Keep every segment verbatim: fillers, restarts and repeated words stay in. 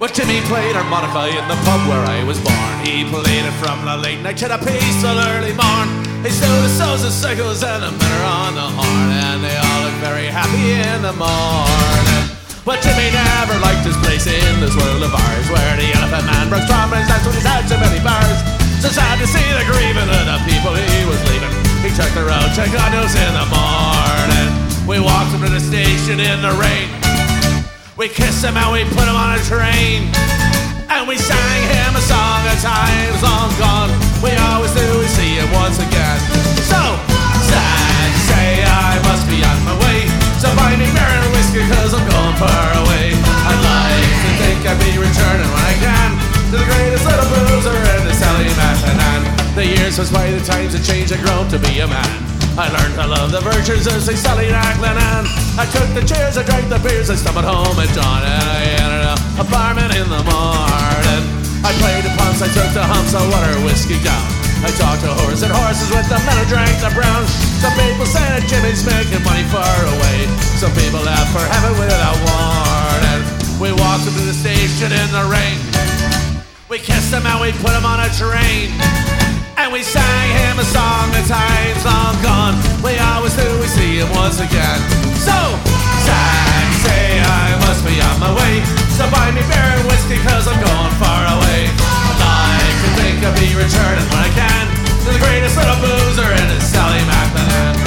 But Jimmy played harmonica in the pub where I was born. He played it from the late night to the peaceful early morn. He stole the souls of circles and the men are on the horn, and they all look very happy in the morning. But Jimmy never liked his place in this world of ours, where the Elephant Man broke trombones, that's when he's had so many bars. So sad to see the grieving of the people he was leaving. He took the road to Godnos in the morning. We walked him to the station in the rain. We kissed him and we put him on a train, and we sang him a song of times long gone. We always do, we see him once again. So sad to say I must be on my way, so buy me beer and whiskey cause I'm going far away. I'd like to think I'd be returning when I can to the greatest little boozer in the Sally Mathenan. The years pass by, the times have changed, I've grown to be a man. I learned to love the virtues of Saint Sally Raglanan. I took the cheers, I drank the beers, I stumbled home at dawn, and I ended up a barman in the morning. I played the pumps, I took the humps, I water whiskey down. I talked to horses and horses with the men who drank the brown. Some people say that Jimmy's making money far away. Some people left for heaven without warning. We walked him to the station in the rain. We kissed him and we put him on a train, and we sang him a song of times long gone. We always do, we see him once again. So sad to say I must be on my way, so buy me beer and whiskey cause I'm going far away. I'd like to think I'll be returning when I can to the greatest little boozer in the Sally Mathenan.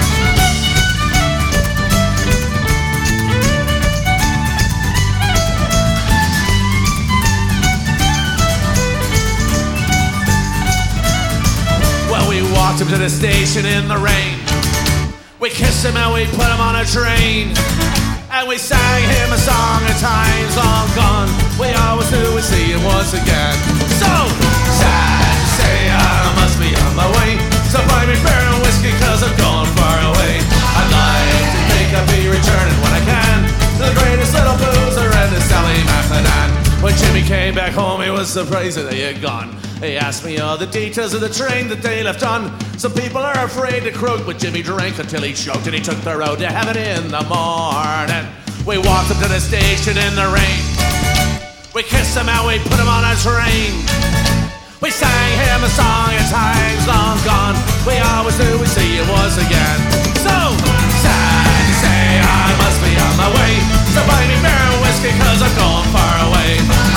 We walked him to the station in the rain. We kissed him and we put him on a train, and we sang him a song of times long gone. We always do, we see him once again. So sad to say I must be on my way, so buy me beer and whiskey cause I'm going far away. I'd like to think I'll be returning when I can to the greatest little boozer in the Sally Mathenan. When Jimmy came back home, he was surprised that they had gone. He asked me all the details of the train that they left on. Some people are afraid to croak, but Jimmy drank until he choked, and he took the road to heaven in the morning. We walked him to the station in the rain. We kissed him and we put him on a train. We sang him a song of times long gone. We always do, we see him once again. So sad to say I must be on my way, so buy me beer and whiskey cause I'm going far away.